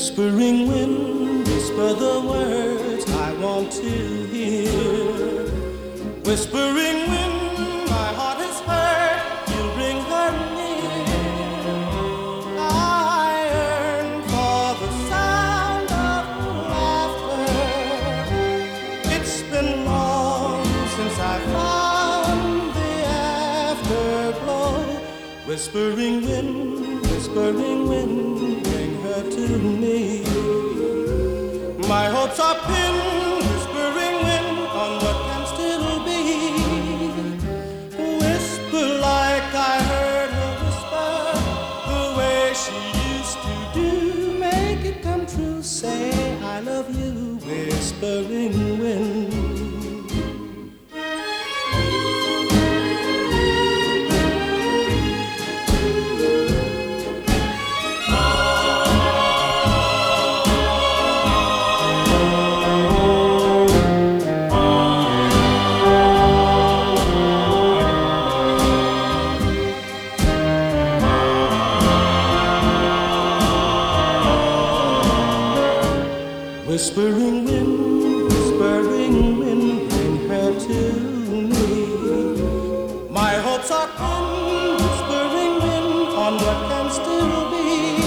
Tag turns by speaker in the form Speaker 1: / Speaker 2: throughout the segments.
Speaker 1: Whispering wind, whisper the words I want to hear. Whispering wind, my heart is hurt, you bring her near. I yearn for the sound of laughter. It's been long since I found the afterglow. Whispering wind, bring her to me. My hopes are pinned, whispering wind, on what can still be. Whisper like I heard her whisper, the way she used to do. Make it come true, say I love you, whispering wind. Whispering wind, bring her to me. My hopes are pinned, whispering wind, on what can still be.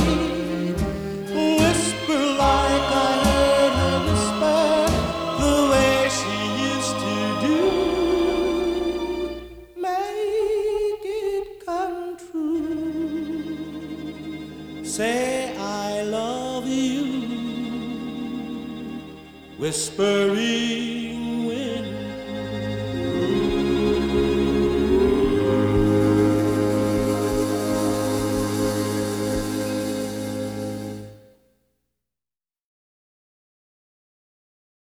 Speaker 1: Whisper like I heard her whisper, the way she used to do. Make it come true. Say I love you, whispering